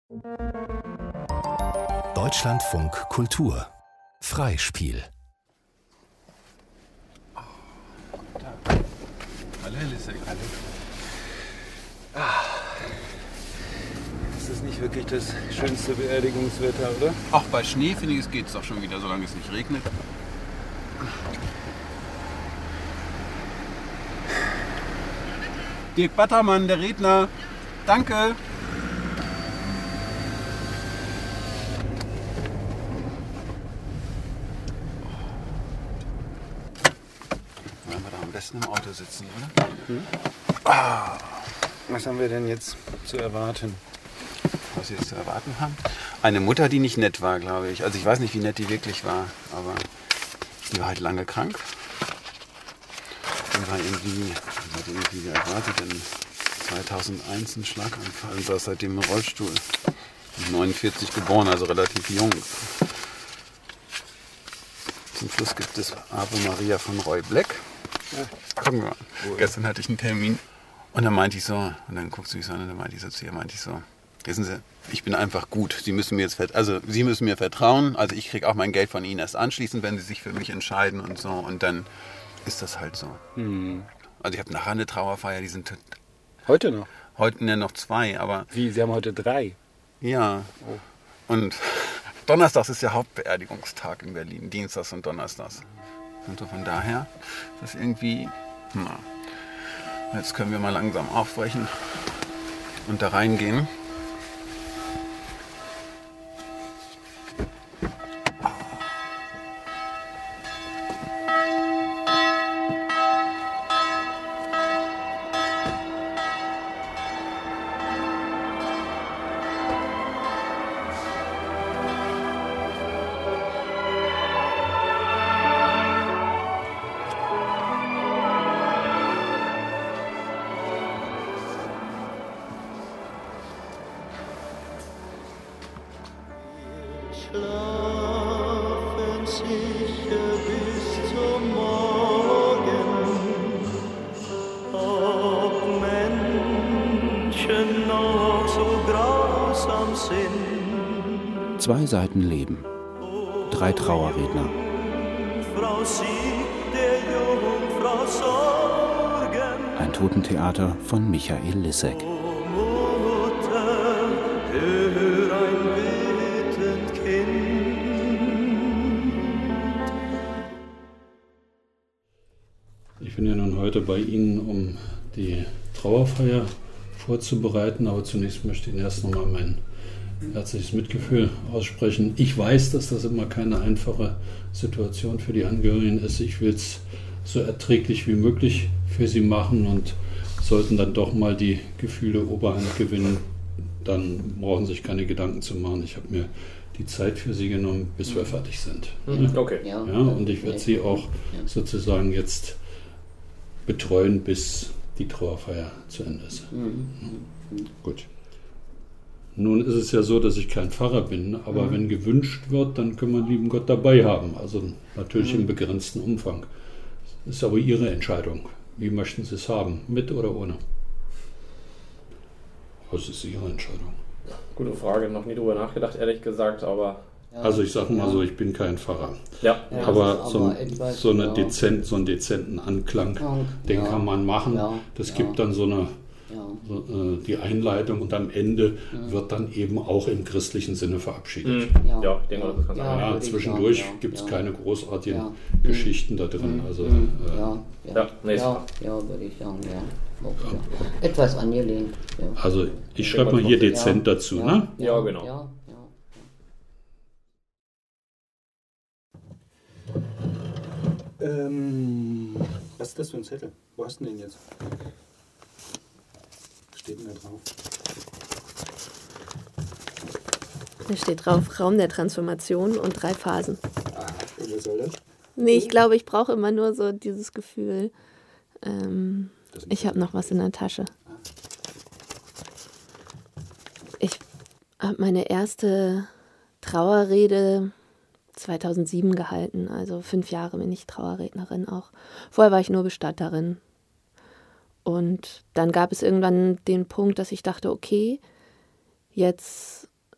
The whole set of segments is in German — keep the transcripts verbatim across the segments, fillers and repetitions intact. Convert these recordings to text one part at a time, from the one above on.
Deutschlandfunk Kultur Freispiel. Hallo, Herr Lissek. Hallo. Ah. Das ist nicht wirklich das schönste Beerdigungswetter, oder? Auch bei Schnee, finde ich, es geht es doch schon wieder, solange es nicht regnet. Dirk Battermann, der Redner. Danke. Wollen wir da am besten im Auto sitzen, oder? Hm? Ah. Was haben wir denn jetzt zu erwarten? Was wir jetzt zu erwarten haben? Eine Mutter, die nicht nett war, glaube ich. Also ich weiß nicht, wie nett die wirklich war, aber die war halt lange krank. Und war irgendwie, hat irgendwie, wie alt war sie denn? zweitausendeins einen Schlaganfall und saß seitdem im Rollstuhl. neunundvierzig geboren, also relativ jung. Zum Schluss gibt es Ave Maria von Roy Black. Ja. Gucken wir mal. Cool. Gestern hatte ich einen Termin und dann meinte ich so, und dann guckst du mich so an und dann meinte ich so zu ihr, meinte ich so, wissen Sie, ich bin einfach gut. Sie müssen mir jetzt, also Sie müssen mir vertrauen. Also ich kriege auch mein Geld von Ihnen erst anschließend, wenn Sie sich für mich entscheiden und so. Und dann ist das halt so. Hm. Also ich habe nachher eine Trauerfeier, die sind heute noch? Heute ne, noch zwei, aber... Wie, Sie haben heute drei? Ja. Oh. Und Donnerstags ist ja Hauptbeerdigungstag in Berlin. Dienstags und Donnerstags. Und so von daher ist das irgendwie... Na, jetzt können wir mal langsam aufbrechen und da reingehen. Schlafen sicher bis zum Morgen, ob Menschen noch so grausam sind. Zwei Seiten Leben. Drei Trauerredner. Frau Sieg der Jungfrau Sorgen. Ein Totentheater von Michael Lissek. O Mutter, hör ein bittend Kind. Ich bin ja nun heute bei Ihnen, um die Trauerfeier vorzubereiten, aber zunächst möchte ich Ihnen erst nochmal mein herzliches Mitgefühl aussprechen. Ich weiß, dass das immer keine einfache Situation für die Angehörigen ist. Ich will es so erträglich wie möglich für Sie machen und sollten dann doch mal die Gefühle Oberhand gewinnen, dann brauchen Sie sich keine Gedanken zu machen. Ich habe mir die Zeit für Sie genommen, bis wir fertig sind. Okay. Ja, und ich werde Sie auch sozusagen jetzt betreuen, bis die Trauerfeier zu Ende ist. Mhm. Gut. Nun ist es ja so, dass ich kein Pfarrer bin, aber mhm. wenn gewünscht wird, dann können wir den lieben Gott dabei haben. Also natürlich mhm. im begrenzten Umfang. Das ist aber Ihre Entscheidung. Wie möchten Sie es haben? Mit oder ohne? Was ist Ihre Entscheidung? Gute Frage, noch nie drüber nachgedacht, ehrlich gesagt, aber... Ja, also ich sage mal ja. so, ich bin kein Pfarrer. Ja. ja aber so, aber etwas, so, eine ja. dezent, so einen dezenten Anklang, ja. den ja. kann man machen. Ja. Das ja. gibt dann so eine ja. so, äh, die Einleitung und am Ende ja. wird dann eben auch im christlichen Sinne verabschiedet. Mhm. Ja. ja, ich denke mal, das kann sein. Ja, ja, zwischendurch ja. gibt es ja. keine großartigen ja. Geschichten da drin. Mhm. Also, mhm. äh, ja, ja. Ja, nee, ja, ja, würde ich sagen, ja. Auch, ja. Etwas angelehnt. Ja. Also ich schreibe mal hier dezent ja. dazu, ja. ne? Ja, ja genau. Ja. Ähm, was ist das für ein Zettel? Wo hast du den jetzt? Was steht denn da drauf? Da steht drauf, Raum der Transformation und drei Phasen. Ah, und was soll das? Nee, ich glaube, ich brauche immer nur so dieses Gefühl, ähm, ich habe noch was in der Tasche. Ich habe meine erste Trauerrede zweitausendsieben gehalten, also fünf Jahre bin ich Trauerrednerin auch. Vorher war ich nur Bestatterin. Und dann gab es irgendwann den Punkt, dass ich dachte, okay, jetzt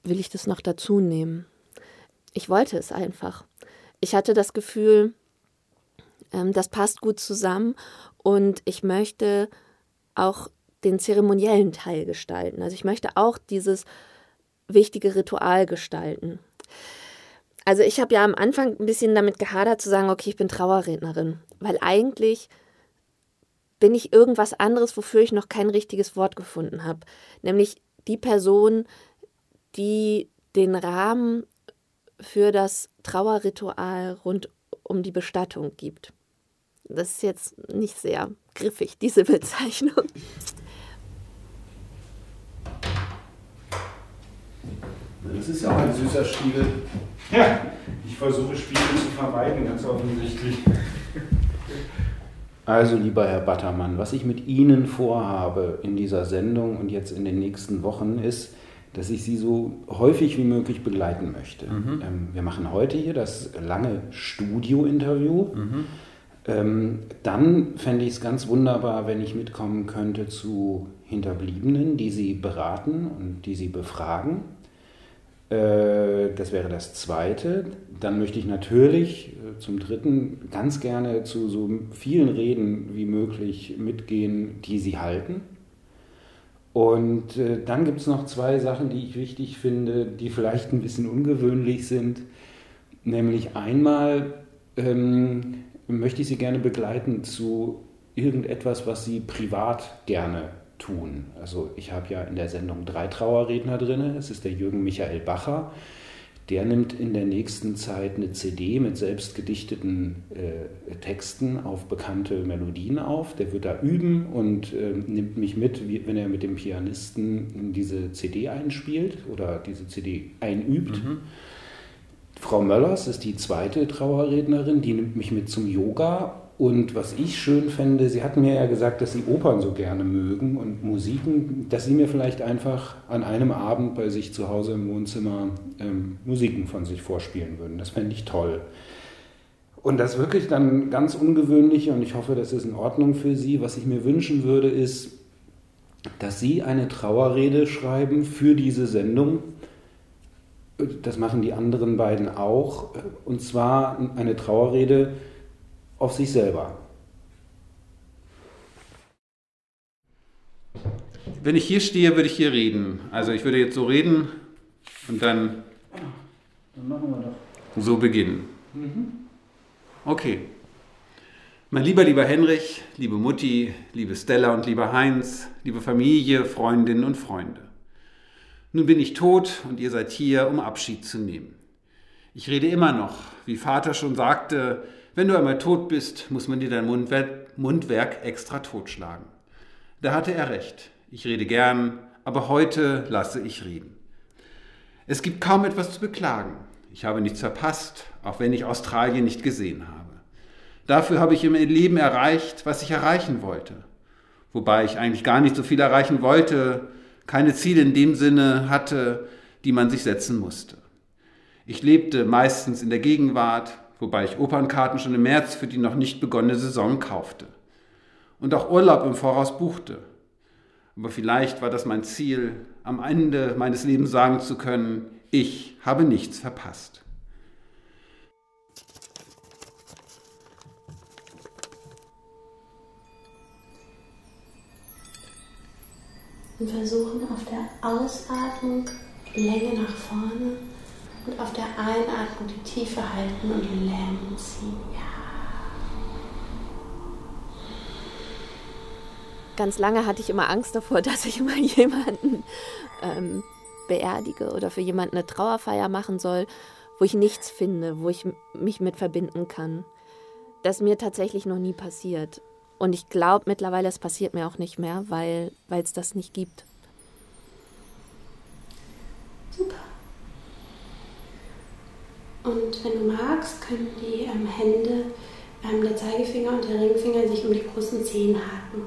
will ich das noch dazu nehmen? Ich wollte es einfach. Ich hatte das Gefühl, ähm, das passt gut zusammen und ich möchte auch den zeremoniellen Teil gestalten. Also ich möchte auch dieses wichtige Ritual gestalten. Also ich habe ja am Anfang ein bisschen damit gehadert zu sagen, okay, ich bin Trauerrednerin, weil eigentlich bin ich irgendwas anderes, wofür ich noch kein richtiges Wort gefunden habe. Nämlich die Person, die den Rahmen für das Trauerritual rund um die Bestattung gibt. Das ist jetzt nicht sehr griffig, diese Bezeichnung. Das ist ja auch ein süßer Spiegel. Ja, ich versuche Spiegel zu vermeiden, ganz offensichtlich. Also, lieber Herr Battermann, was ich mit Ihnen vorhabe in dieser Sendung und jetzt in den nächsten Wochen ist, dass ich Sie so häufig wie möglich begleiten möchte. Mhm. Ähm, wir machen heute hier das lange Studio-Interview. Mhm. Ähm, dann fände ich es ganz wunderbar, wenn ich mitkommen könnte zu Hinterbliebenen, die Sie beraten und die Sie befragen. Äh, das wäre das Zweite. Dann möchte ich natürlich äh, zum Dritten ganz gerne zu so vielen Reden wie möglich mitgehen, die Sie halten. Und äh, dann gibt es noch zwei Sachen, die ich wichtig finde, die vielleicht ein bisschen ungewöhnlich sind. Nämlich einmal ähm, möchte ich Sie gerne begleiten zu irgendetwas, was Sie privat gerne tun. Also ich habe ja in der Sendung drei Trauerredner drin. Es ist der Jürgen Michael Bacher. Der nimmt in der nächsten Zeit eine C D mit selbst gedichteten äh, Texten auf bekannte Melodien auf. Der wird da üben und äh, nimmt mich mit, wie, wenn er mit dem Pianisten diese C D einspielt oder diese C D einübt. Mhm. Frau Möllers ist die zweite Trauerrednerin, die nimmt mich mit zum Yoga. Und was ich schön fände, Sie hatten mir ja gesagt, dass Sie Opern so gerne mögen und Musiken, dass Sie mir vielleicht einfach an einem Abend bei sich zu Hause im Wohnzimmer ähm, Musiken von sich vorspielen würden. Das fände ich toll. Und das wirklich dann ganz Ungewöhnliche, und ich hoffe, das ist in Ordnung für Sie, was ich mir wünschen würde, ist, dass Sie eine Trauerrede schreiben für diese Sendung. Das machen die anderen beiden auch. Und zwar eine Trauerrede auf sich selber. Wenn ich hier stehe, würde ich hier reden. Also ich würde jetzt so reden und dann, dann machen wir doch. So beginnen. Mhm. Okay. Mein lieber, lieber Henrich, liebe Mutti, liebe Stella und lieber Heinz, liebe Familie, Freundinnen und Freunde. Nun bin ich tot und ihr seid hier, um Abschied zu nehmen. Ich rede immer noch, wie Vater schon sagte, wenn du einmal tot bist, muss man dir dein Mundwerk, Mundwerk extra totschlagen. Da hatte er recht. Ich rede gern, aber heute lasse ich reden. Es gibt kaum etwas zu beklagen. Ich habe nichts verpasst, auch wenn ich Australien nicht gesehen habe. Dafür habe ich im Leben erreicht, was ich erreichen wollte. Wobei ich eigentlich gar nicht so viel erreichen wollte, keine Ziele in dem Sinne hatte, die man sich setzen musste. Ich lebte meistens in der Gegenwart, wobei ich Opernkarten schon im März für die noch nicht begonnene Saison kaufte. Und auch Urlaub im Voraus buchte. Aber vielleicht war das mein Ziel, am Ende meines Lebens sagen zu können, ich habe nichts verpasst. Und versuchen auf der Ausatmung Länge nach vorne und auf der Einatmung die Tiefe halten und Längen ziehen. Ja. Ganz lange hatte ich immer Angst davor, dass ich mal jemanden ähm, beerdige oder für jemanden eine Trauerfeier machen soll, wo ich nichts finde, wo ich mich mit verbinden kann. Das ist mir tatsächlich noch nie passiert. Und ich glaube mittlerweile, es passiert mir auch nicht mehr, weil es das nicht gibt. Super. Und wenn du magst, können die ähm, Hände, ähm, der Zeigefinger und der Ringfinger sich um die großen Zehen haken.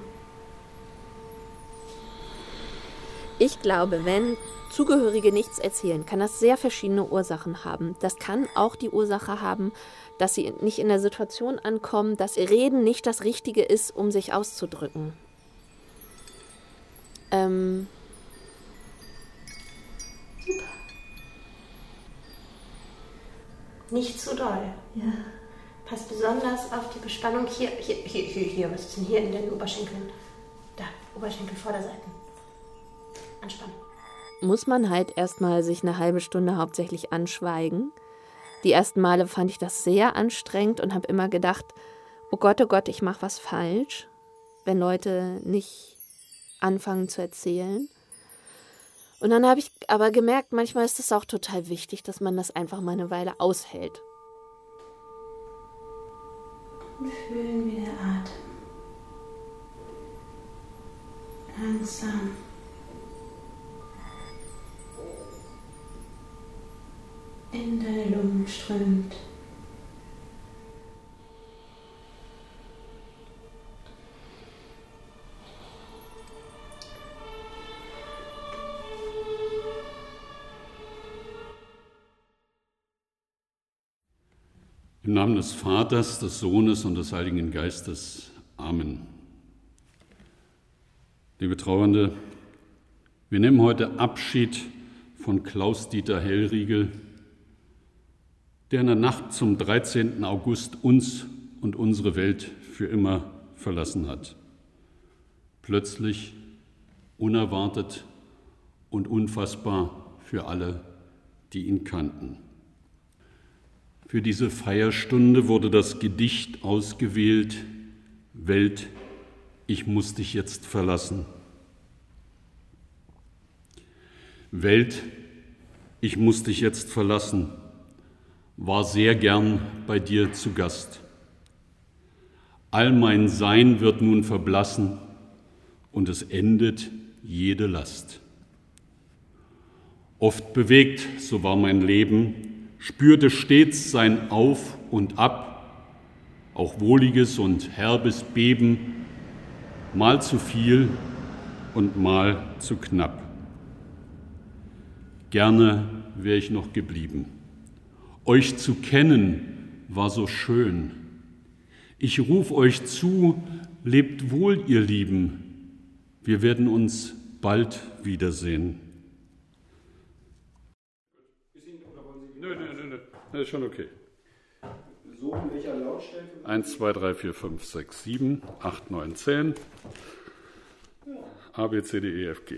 Ich glaube, wenn Zugehörige nichts erzählen, kann das sehr verschiedene Ursachen haben. Das kann auch die Ursache haben, dass sie nicht in der Situation ankommen, dass Reden nicht das Richtige ist, um sich auszudrücken. Ähm Super. Nicht zu doll. Ja. Passt besonders auf die Bespannung hier, hier, hier, hier, hier. Was ist denn hier in den Oberschenkeln? Da, Oberschenkel, Vorderseiten. Anspannen. Muss man halt erstmal sich eine halbe Stunde hauptsächlich anschweigen. Die ersten Male fand ich das sehr anstrengend und habe immer gedacht, oh Gott, oh Gott, ich mache was falsch, wenn Leute nicht anfangen zu erzählen. Und dann habe ich aber gemerkt, manchmal ist es auch total wichtig, dass man das einfach mal eine Weile aushält. Und fühlen, wie der Atem langsam in deine Lungen strömt. Im Namen des Vaters, des Sohnes und des Heiligen Geistes. Amen. Liebe Trauernde, wir nehmen heute Abschied von Klaus-Dieter Hellriegel, der in der Nacht zum dreizehnten August uns und unsere Welt für immer verlassen hat. Plötzlich, unerwartet und unfassbar für alle, die ihn kannten. Für diese Feierstunde wurde das Gedicht ausgewählt, Welt, ich muss dich jetzt verlassen. Welt, ich muss dich jetzt verlassen, war sehr gern bei dir zu Gast. All mein Sein wird nun verblassen und es endet jede Last. Oft bewegt, so war mein Leben, spürte stets sein Auf und Ab, auch wohliges und herbes Beben, mal zu viel und mal zu knapp. Gerne wäre ich noch geblieben. Euch zu kennen war so schön. Ich ruf euch zu, lebt wohl, ihr Lieben. Wir werden uns bald wiedersehen. Nö, nö, nö, nö. Das ist schon okay. So in welcher Lautstärke? eins, zwei, drei, vier, fünf, sechs, sieben, acht, neun, zehn. A, B, C, D, E, F, G.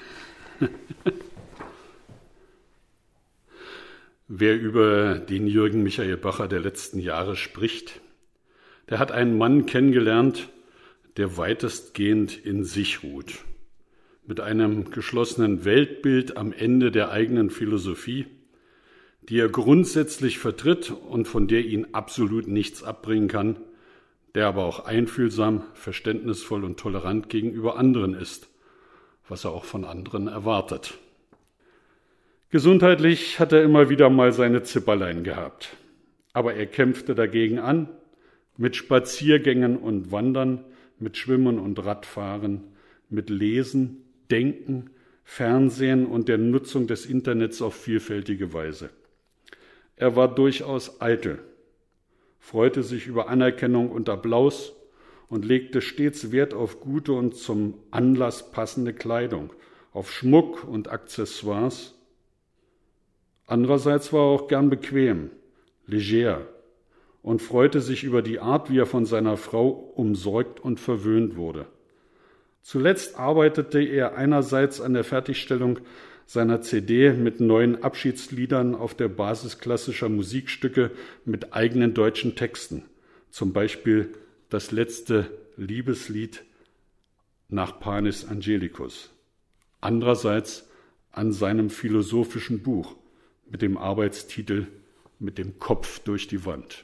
Wer über den Jürgen Michael Bacher der letzten Jahre spricht, der hat einen Mann kennengelernt, der weitestgehend in sich ruht. Mit einem geschlossenen Weltbild am Ende der eigenen Philosophie, die er grundsätzlich vertritt und von der ihn absolut nichts abbringen kann, der aber auch einfühlsam, verständnisvoll und tolerant gegenüber anderen ist, was er auch von anderen erwartet. Gesundheitlich hat er immer wieder mal seine Zipperlein gehabt, aber er kämpfte dagegen an, mit Spaziergängen und Wandern, mit Schwimmen und Radfahren, mit Lesen, Denken, Fernsehen und der Nutzung des Internets auf vielfältige Weise. Er war durchaus eitel, freute sich über Anerkennung und Applaus und legte stets Wert auf gute und zum Anlass passende Kleidung, auf Schmuck und Accessoires. Andererseits war er auch gern bequem, leger und freute sich über die Art, wie er von seiner Frau umsorgt und verwöhnt wurde. Zuletzt arbeitete er einerseits an der Fertigstellung seiner C D mit neuen Abschiedsliedern auf der Basis klassischer Musikstücke mit eigenen deutschen Texten, zum Beispiel das letzte Liebeslied nach Panis Angelicus. Andererseits an seinem philosophischen Buch mit dem Arbeitstitel »Mit dem Kopf durch die Wand«.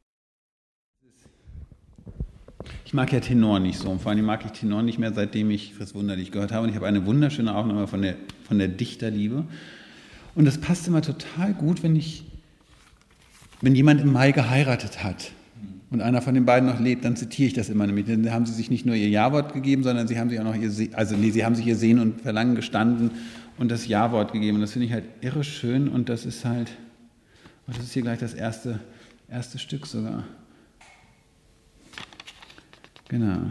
Ich mag ja Tenor nicht so. Und vor allem mag ich Tenor nicht mehr, seitdem ich Fritz Wunderlich gehört habe. Und ich habe eine wunderschöne Aufnahme von der, von der Dichterliebe. Und das passt immer total gut, wenn ich, wenn jemand im Mai geheiratet hat und einer von den beiden noch lebt, dann zitiere ich das immer nämlich. Dann haben sie sich nicht nur ihr Ja-Wort gegeben, sondern sie haben sich auch noch ihr, Se- also nee, sie haben sich ihr Sehen und Verlangen gestanden und das Ja-Wort gegeben. Und das finde ich halt irre schön. Und das ist halt, oh, das ist hier gleich das erste, erste Stück sogar. Genau.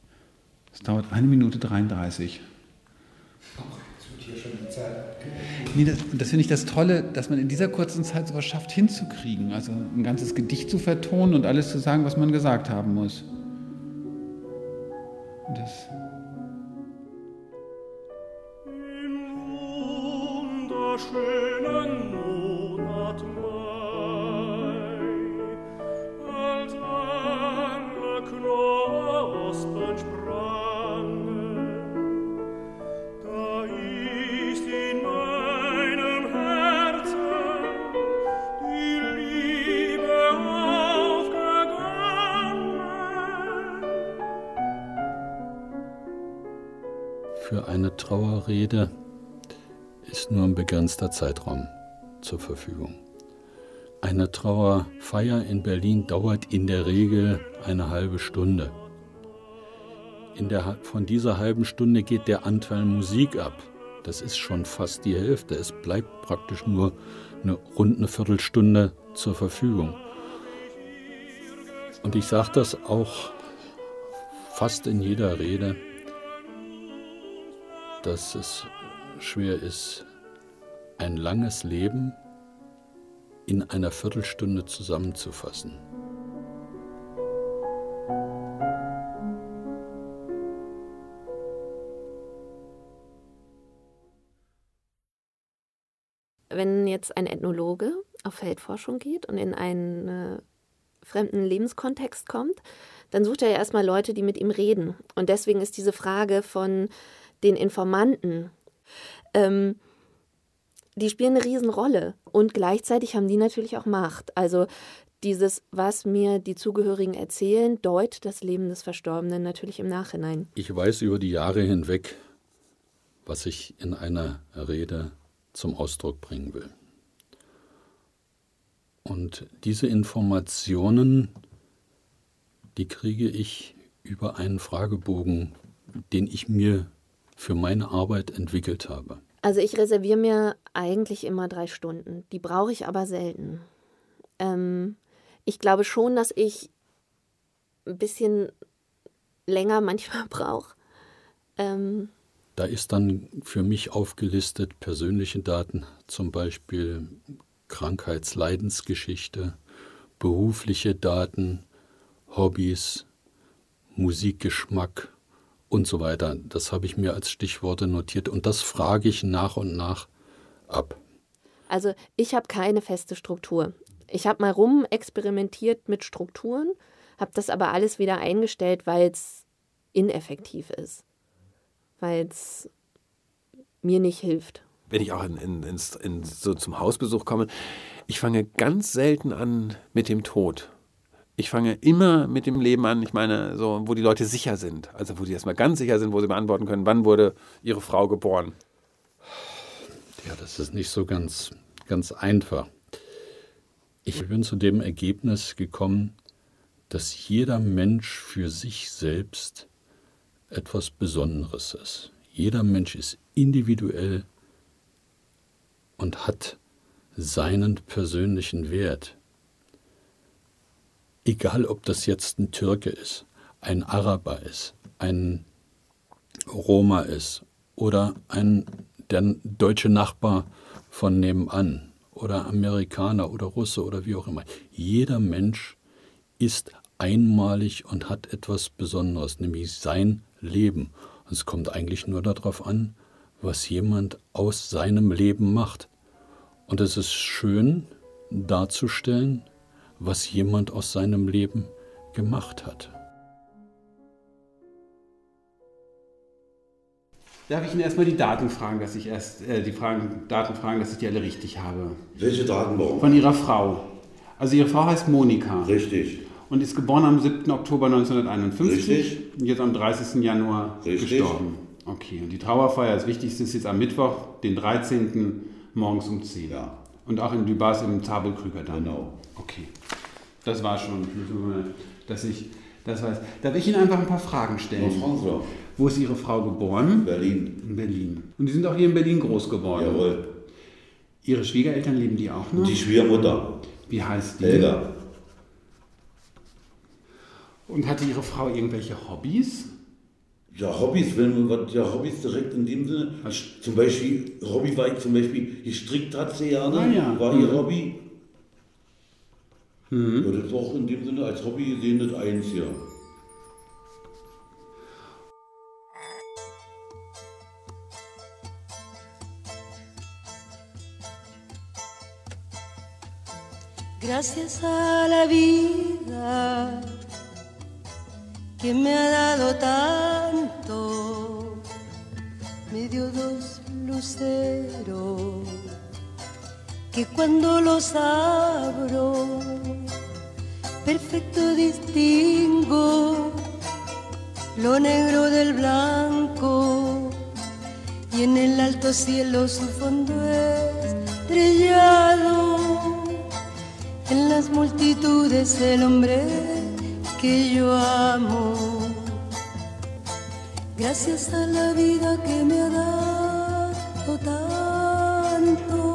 Es dauert eine Minute dreiunddreißig. Ach, jetzt wird hier schon die Zeit. Nee, das, das finde ich das Tolle, dass man in dieser kurzen Zeit sowas schafft hinzukriegen. Also ein ganzes Gedicht zu vertonen und alles zu sagen, was man gesagt haben muss. Und das Im wunderschönen Monat Mai, als alle Knospen sprangen, da ist in meinem Herzen die Liebe aufgegangen. Für eine Trauerrede ist nur ein begrenzter Zeitraum zur Verfügung. Eine Trauerfeier in Berlin dauert in der Regel eine halbe Stunde. In der, von dieser halben Stunde geht der Anteil Musik ab. Das ist schon fast die Hälfte. Es bleibt praktisch nur eine rund eine Viertelstunde zur Verfügung. Und ich sage das auch fast in jeder Rede, dass es schwer ist, ein langes Leben in einer Viertelstunde zusammenzufassen. Wenn jetzt ein Ethnologe auf Feldforschung geht und in einen äh, fremden Lebenskontext kommt, dann sucht er ja erstmal Leute, die mit ihm reden. Und deswegen ist diese Frage von den Informanten, ähm, die spielen eine Riesenrolle. Und gleichzeitig haben die natürlich auch Macht. Also dieses, was mir die Zugehörigen erzählen, deutet das Leben des Verstorbenen natürlich im Nachhinein. Ich weiß über die Jahre hinweg, was ich in einer Rede zum Ausdruck bringen will. Und diese Informationen, die kriege ich über einen Fragebogen, den ich mir für meine Arbeit entwickelt habe. Also ich reserviere mir eigentlich immer drei Stunden. Die brauche ich aber selten. Ähm, ich glaube schon, dass ich ein bisschen länger manchmal brauche. Ähm, Da ist dann für mich aufgelistet persönliche Daten, zum Beispiel Krankheitsleidensgeschichte, berufliche Daten, Hobbys, Musikgeschmack und so weiter. Das habe ich mir als Stichworte notiert und das frage ich nach und nach ab. Also ich habe keine feste Struktur. Ich habe mal rum experimentiert mit Strukturen, habe das aber alles wieder eingestellt, weil es ineffektiv ist, weil es mir nicht hilft. Wenn ich auch in, in, in, in, so zum Hausbesuch komme, ich fange ganz selten an mit dem Tod. Ich fange immer mit dem Leben an, ich meine, so, wo die Leute sicher sind. Also wo die erstmal ganz sicher sind, wo sie beantworten können, wann wurde ihre Frau geboren. Ja, das ist nicht so ganz, ganz einfach. Ich bin zu dem Ergebnis gekommen, dass jeder Mensch für sich selbst etwas Besonderes ist. Jeder Mensch ist individuell und hat seinen persönlichen Wert. Egal, ob das jetzt ein Türke ist, ein Araber ist, ein Roma ist oder ein der deutsche Nachbar von nebenan oder Amerikaner oder Russe oder wie auch immer. Jeder Mensch ist einmalig und hat etwas Besonderes, nämlich sein Leben. Und es kommt eigentlich nur darauf an, was jemand aus seinem Leben macht. Und es ist schön darzustellen, was jemand aus seinem Leben gemacht hat. Darf ich Ihnen erstmal die Daten fragen, dass ich erst äh, die Fragen, Daten fragen, dass ich die alle richtig habe? Welche Daten warum? Von Ihrer Frau. Also Ihre Frau heißt Monika. Richtig. Und ist geboren am siebten Oktober neunzehnhunderteinundfünfzig. Richtig. Und jetzt am dreißigsten Januar Richtig. gestorben. Okay, und die Trauerfeier, das Wichtigste, ist jetzt am Mittwoch, den dreizehnten morgens um zehn. Ja. Und auch in Lübars im Zabelkrüger-Damm. Genau. Okay, das war schon, dass ich das weiß. Darf ich Ihnen einfach ein paar Fragen stellen? Ja, fragen Sie doch. Wo ist Ihre Frau geboren? Berlin. In Berlin. Und die sind auch hier in Berlin groß geworden? Jawohl. Ihre Schwiegereltern leben die auch noch? Die Schwiegermutter. Wie heißt die? Helga. Und hatte Ihre Frau irgendwelche Hobbys? Ja, Hobbys, wenn man ja Hobbys direkt in dem Sinne, zum Beispiel, Hobby war ich zum Beispiel, gestrickt hat sie ja, ne? Ah, ja. War Mhm. ihr Hobby. Mhm. Ja, das war auch in dem Sinne als Hobby gesehen, das eins, ja. Gracias a la vida que me ha dado tanto, me dio dos luceros que cuando los abro perfecto distingo lo negro del blanco y en el alto cielo su fondo estrellado. En las multitudes el hombre que yo amo, gracias a la vida que me ha dado tanto.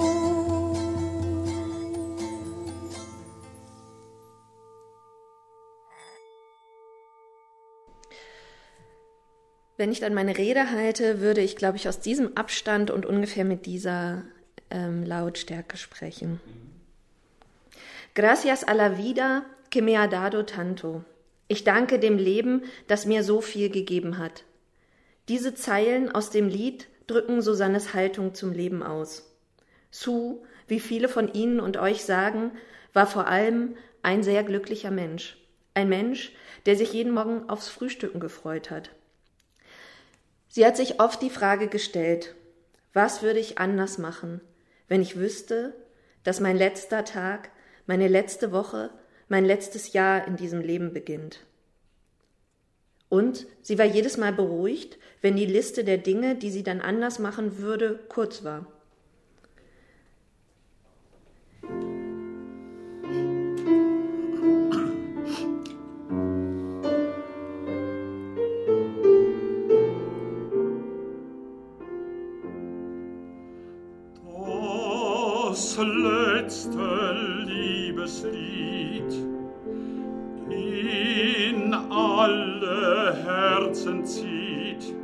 Wenn ich dann meine Rede halte, würde ich, glaube ich, aus diesem Abstand und ungefähr mit dieser ähm, Lautstärke sprechen. Gracias a la vida que me ha dado tanto. Ich danke dem Leben, das mir so viel gegeben hat. Diese Zeilen aus dem Lied drücken Susannes Haltung zum Leben aus. Sue, wie viele von Ihnen und euch sagen, war vor allem ein sehr glücklicher Mensch. Ein Mensch, der sich jeden Morgen aufs Frühstücken gefreut hat. Sie hat sich oft die Frage gestellt, was würde ich anders machen, wenn ich wüsste, dass mein letzter Tag, meine letzte Woche, mein letztes Jahr in diesem Leben beginnt. Und sie war jedes Mal beruhigt, wenn die Liste der Dinge, die sie dann anders machen würde, kurz war. Das letzte Liebeslied in alle Herzen zieht,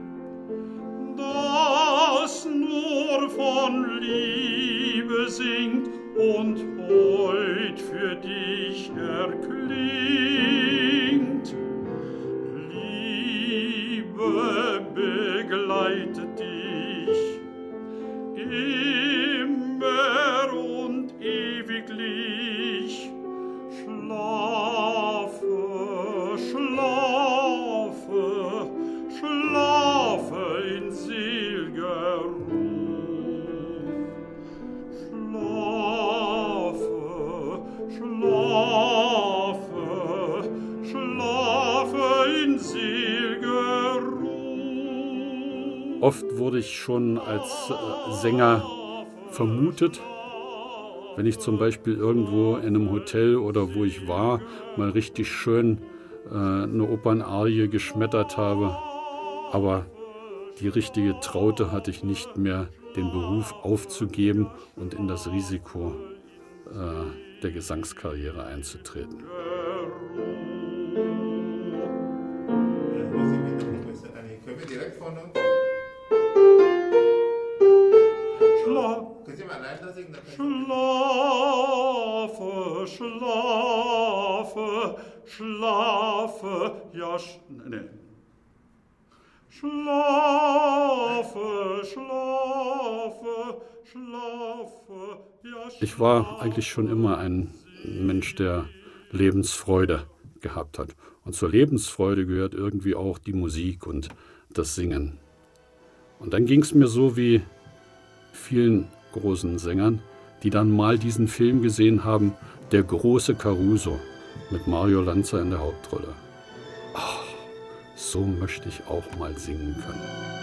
das nur von Liebe singt und heut für dich erklingt. Liebe begleitet dich immer und ewiglich. Schlafe, schlafe, schlafe in sel'ger Ruhe. Schlafe, schlafe, schlafe in sel'ger Ruhe. Oft wurde ich schon als äh, Sänger vermutet. Wenn ich zum Beispiel irgendwo in einem Hotel oder wo ich war, mal richtig schön äh, eine Opernarie geschmettert habe. Aber die richtige Traute hatte ich nicht mehr, den Beruf aufzugeben und in das Risiko äh, der Gesangskarriere einzutreten. Schlafe, schlafe, schlafe, ja, sch nee. Schlafe, schlafe, schlafe, ja. Ich war eigentlich schon immer ein Mensch, der Lebensfreude gehabt hat. Und zur Lebensfreude gehört irgendwie auch die Musik und das Singen. Und dann ging es mir so wie vielen großen Sängern, die dann mal diesen Film gesehen haben, Der große Caruso, mit Mario Lanza in der Hauptrolle. Ach, so möchte ich auch mal singen können.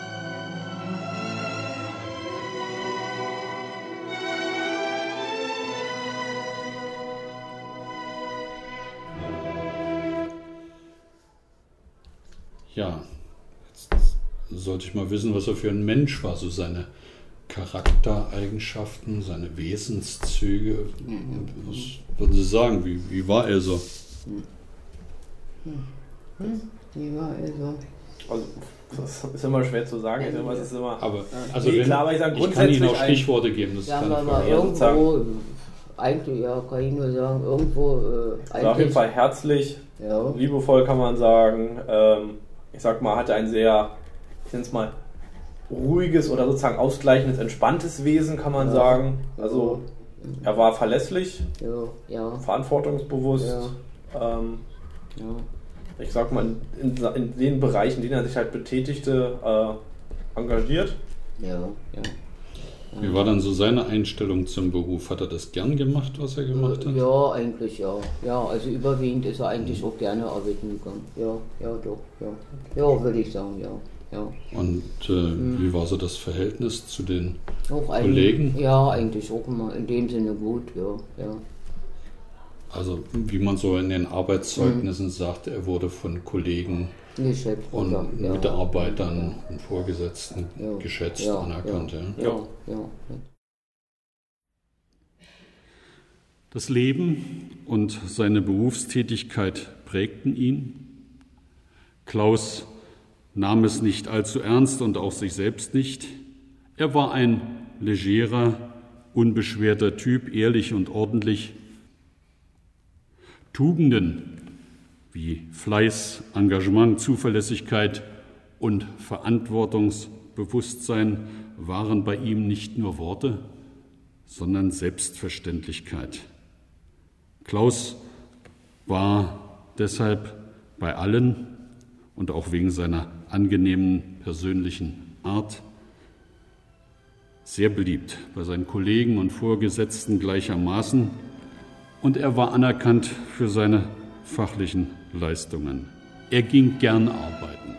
Ja, jetzt sollte ich mal wissen, was er für ein Mensch war, so seine Charaktereigenschaften, seine Wesenszüge. Was würden Sie sagen, wie, wie war er so? Wie war er so? Also, das ist immer schwer zu sagen. Ich es ist immer, aber, also nee, wenn, klar, aber ich, sage, ich kann Ihnen auch Stichworte geben. Das ja, kann aber mal irgendwo, eigentlich, ja, kann ich nur sagen, irgendwo... Äh, also auf jeden Fall herzlich, ja. liebevoll kann man sagen. Ähm, ich sag mal, hatte ein sehr, ich nenne es mal, ruhiges oder sozusagen ausgleichendes, entspanntes Wesen, kann man ja. sagen. Also er war verlässlich, ja. Ja. verantwortungsbewusst. Ja. Ähm, ja. Ich sag mal, in, in den Bereichen, in denen er sich halt betätigte, äh, engagiert. Ja, ja. Wie war dann so seine Einstellung zum Beruf? Hat er das gern gemacht, was er gemacht hat? Ja, eigentlich ja. Ja, also überwiegend ist er eigentlich auch gerne arbeiten gegangen. Ja, ja, doch, ja. Ja, würde ich sagen, ja. ja. Und äh, mhm. wie war so das Verhältnis zu den auch Kollegen? Ja, eigentlich auch immer in dem Sinne gut, ja, ja. Also wie man so in den Arbeitszeugnissen mhm. sagt, er wurde von Kollegen geschätzt, und ja. Mitarbeitern und Vorgesetzten ja. geschätzt, ja. anerkannt. Ja. Ja. Ja. Ja. Das Leben und seine Berufstätigkeit prägten ihn. Klaus nahm es nicht allzu ernst und auch sich selbst nicht. Er war ein legerer, unbeschwerter Typ, ehrlich und ordentlich. Tugenden wie Fleiß, Engagement, Zuverlässigkeit und Verantwortungsbewusstsein waren bei ihm nicht nur Worte, sondern Selbstverständlichkeit. Klaus war deshalb bei allen und auch wegen seiner angenehmen persönlichen Art sehr beliebt, bei seinen Kollegen und Vorgesetzten gleichermaßen. Und er war anerkannt für seine fachlichen Leistungen. Er ging gern arbeiten.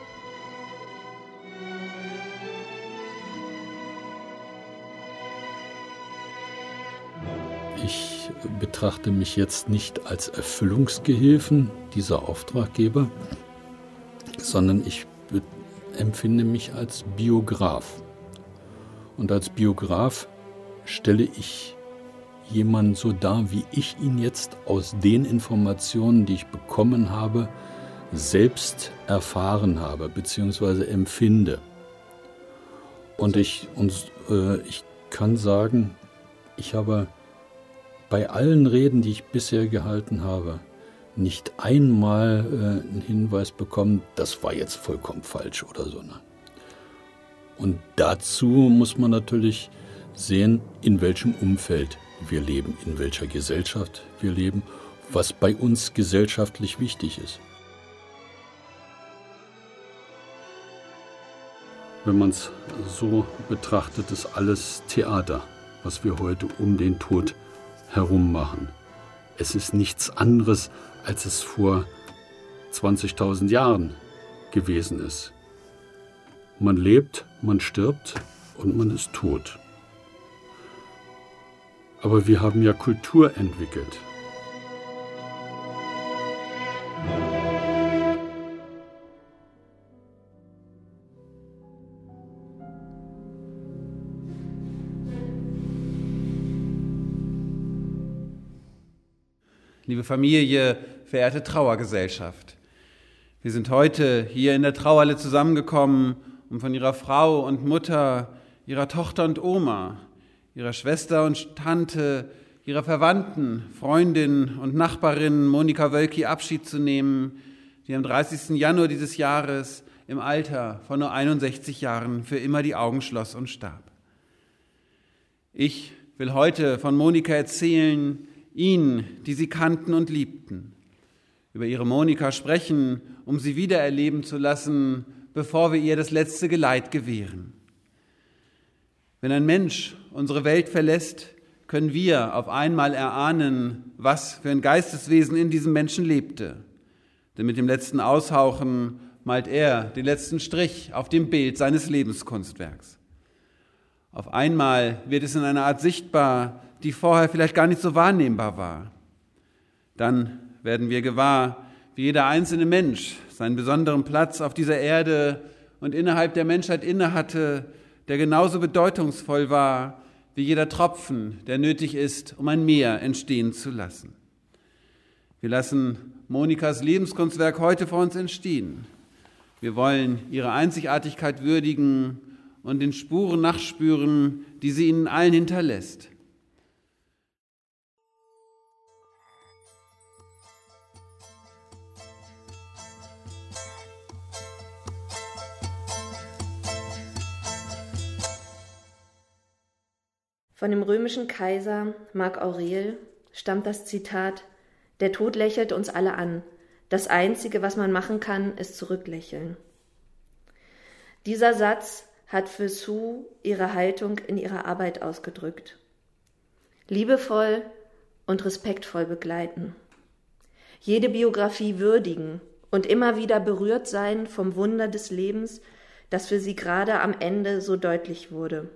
Ich betrachte mich jetzt nicht als Erfüllungsgehilfen dieser Auftraggeber, sondern ich empfinde mich als Biograf. Und als Biograf stelle ich jemanden so dar, wie ich ihn jetzt aus den Informationen, die ich bekommen habe, selbst erfahren habe bzw. empfinde. Und ich, und, äh, ich kann sagen, ich habe bei allen Reden, die ich bisher gehalten habe, nicht einmal äh, einen Hinweis bekommen, das war jetzt vollkommen falsch oder so. Ne? Und dazu muss man natürlich sehen, in welchem Umfeld wir leben, in welcher Gesellschaft wir leben, was bei uns gesellschaftlich wichtig ist. Wenn man es so betrachtet, ist alles Theater, was wir heute um den Tod herum machen. Es ist nichts anderes, als es vor zwanzigtausend Jahren gewesen ist. Man lebt, man stirbt und man ist tot. Aber wir haben ja Kultur entwickelt. Liebe Familie, verehrte Trauergesellschaft. Wir sind heute hier in der Trauerhalle zusammengekommen, um von Ihrer Frau und Mutter, Ihrer Tochter und Oma, Ihrer Schwester und Tante, Ihrer Verwandten, Freundin und Nachbarin Monika Wölki Abschied zu nehmen, die am dreißigsten Januar dieses Jahres im Alter von nur einundsechzig Jahren für immer die Augen schloss und starb. Ich will heute von Monika erzählen, Ihnen, die Sie kannten und liebten, über Ihre Monika sprechen, um sie wiedererleben zu lassen, bevor wir ihr das letzte Geleit gewähren. Wenn ein Mensch unsere Welt verlässt, können wir auf einmal erahnen, was für ein Geisteswesen in diesem Menschen lebte. Denn mit dem letzten Aushauchen malt er den letzten Strich auf dem Bild seines Lebenskunstwerks. Auf einmal wird es in einer Art sichtbar, die vorher vielleicht gar nicht so wahrnehmbar war. Dann werden wir gewahr, wie jeder einzelne Mensch seinen besonderen Platz auf dieser Erde und innerhalb der Menschheit innehatte, der genauso bedeutungsvoll war wie jeder Tropfen, der nötig ist, um ein Meer entstehen zu lassen. Wir lassen Monikas Lebenskunstwerk heute vor uns entstehen. Wir wollen ihre Einzigartigkeit würdigen und den Spuren nachspüren, die sie ihnen allen hinterlässt. Von dem römischen Kaiser Mark Aurel stammt das Zitat: Der Tod lächelt uns alle an. Das Einzige, was man machen kann, ist zurücklächeln. Dieser Satz hat für Sue ihre Haltung in ihrer Arbeit ausgedrückt. Liebevoll und respektvoll begleiten. Jede Biografie würdigen und immer wieder berührt sein vom Wunder des Lebens, das für sie gerade am Ende so deutlich wurde.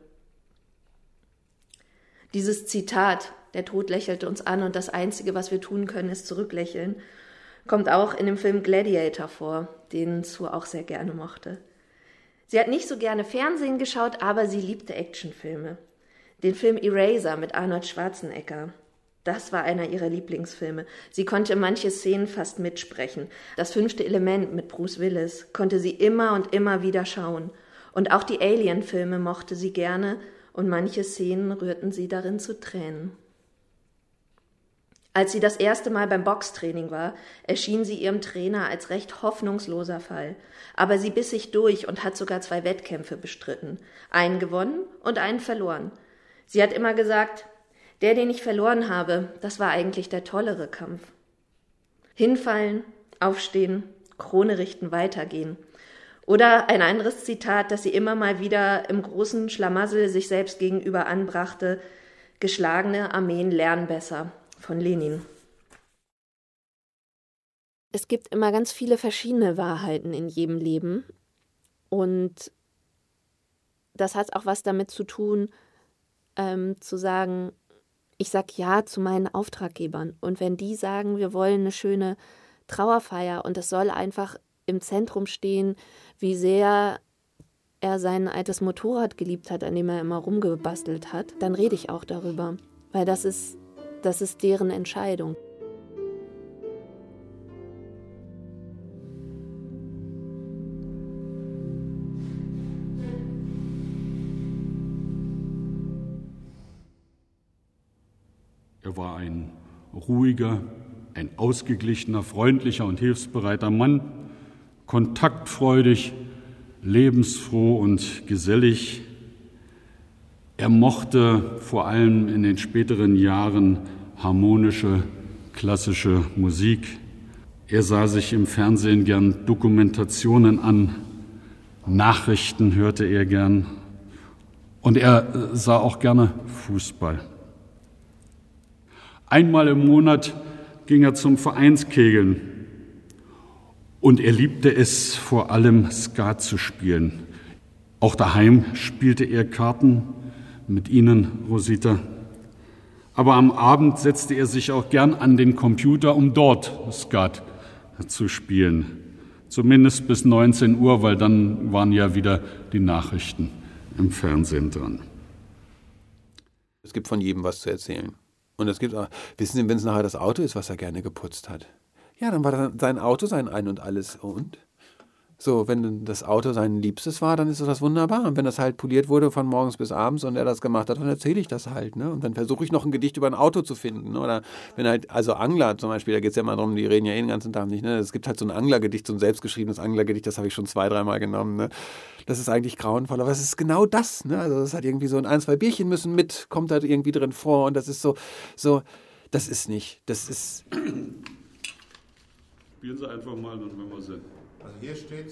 Dieses Zitat, der Tod lächelt uns an und das Einzige, was wir tun können, ist zurücklächeln, kommt auch in dem Film Gladiator vor, den Sue auch sehr gerne mochte. Sie hat nicht so gerne Fernsehen geschaut, aber sie liebte Actionfilme. Den Film Eraser mit Arnold Schwarzenegger, das war einer ihrer Lieblingsfilme. Sie konnte manche Szenen fast mitsprechen. Das fünfte Element mit Bruce Willis konnte sie immer und immer wieder schauen. Und auch die Alien-Filme mochte sie gerne, und manche Szenen rührten sie darin zu Tränen. Als sie das erste Mal beim Boxtraining war, erschien sie ihrem Trainer als recht hoffnungsloser Fall. Aber sie biss sich durch und hat sogar zwei Wettkämpfe bestritten. Einen gewonnen und einen verloren. Sie hat immer gesagt, der, den ich verloren habe, das war eigentlich der tollere Kampf. Hinfallen, aufstehen, Krone richten, weitergehen. Oder ein anderes Zitat, das sie immer mal wieder im großen Schlamassel sich selbst gegenüber anbrachte: Geschlagene Armeen lernen besser, von Lenin. Es gibt immer ganz viele verschiedene Wahrheiten in jedem Leben. Und das hat auch was damit zu tun, ähm, zu sagen, ich sag ja zu meinen Auftraggebern. Und wenn die sagen, wir wollen eine schöne Trauerfeier und es soll einfach im Zentrum stehen, wie sehr er sein altes Motorrad geliebt hat, an dem er immer rumgebastelt hat, dann rede ich auch darüber, weil das ist, das ist deren Entscheidung. Er war ein ruhiger, ein ausgeglichener, freundlicher und hilfsbereiter Mann, kontaktfreudig, lebensfroh und gesellig. Er mochte vor allem in den späteren Jahren harmonische, klassische Musik. Er sah sich im Fernsehen gern Dokumentationen an, Nachrichten hörte er gern und er sah auch gerne Fußball. Einmal im Monat ging er zum Vereinskegeln. Und er liebte es, vor allem Skat zu spielen. Auch daheim spielte er Karten, mit Ihnen, Rosita. Aber am Abend setzte er sich auch gern an den Computer, um dort Skat zu spielen. Zumindest bis neunzehn Uhr, weil dann waren ja wieder die Nachrichten im Fernsehen dran. Es gibt von jedem was zu erzählen. Und es gibt auch, wissen Sie, wenn es nachher das Auto ist, was er gerne geputzt hat? Ja, dann war das sein Auto sein Ein und Alles. Und? So, wenn das Auto sein Liebstes war, dann ist das wunderbar. Und wenn das halt poliert wurde von morgens bis abends und er das gemacht hat, dann erzähle ich das halt. Ne? Und dann versuche ich noch ein Gedicht über ein Auto zu finden. Oder wenn halt, also Angler zum Beispiel, da geht es ja immer darum, die reden ja eh den ganzen Tag nicht. Ne? Es gibt halt so ein Anglergedicht, so ein selbstgeschriebenes Anglergedicht, das habe ich schon zwei, dreimal genommen. Ne? Das ist eigentlich grauenvoll, aber es ist genau das. Ne? Also das hat irgendwie so ein, ein, zwei Bierchen müssen mit, kommt halt irgendwie drin vor. Und das ist so, so, das ist nicht, das ist... Spielen Sie einfach mal, dann werden wir sehen. Also hier steht...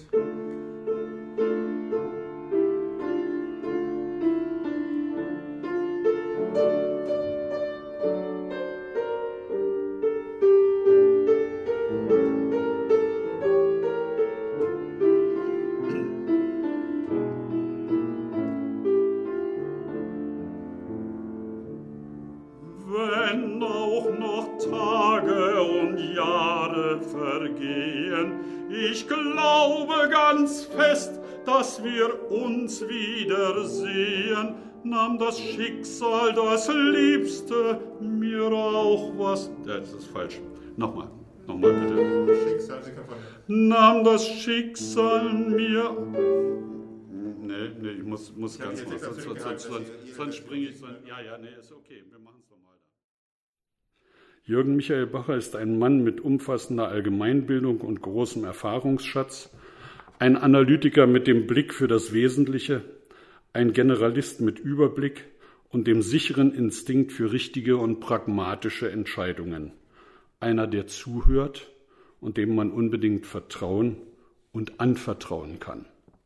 Wenn auch noch Tage und Jahre vergehen, ich glaube ganz fest, dass wir uns wiedersehen. Nahm das Schicksal, das Liebste, mir auch was... Das ist falsch. Nochmal. Nochmal bitte. Schicksal, Sie können Nahm das Schicksal mir... Nee, nee, ich muss, muss ganz kurz, sonst, sonst, sonst, sonst, sonst springe ich... Sonst, ja, ja, nee, ist okay, wir machen es nochmal. Jürgen Michael Bacher ist ein Mann mit umfassender Allgemeinbildung und großem Erfahrungsschatz, ein Analytiker mit dem Blick für das Wesentliche, ein Generalist mit Überblick und dem sicheren Instinkt für richtige und pragmatische Entscheidungen. Einer, der zuhört und dem man unbedingt vertrauen und anvertrauen kann.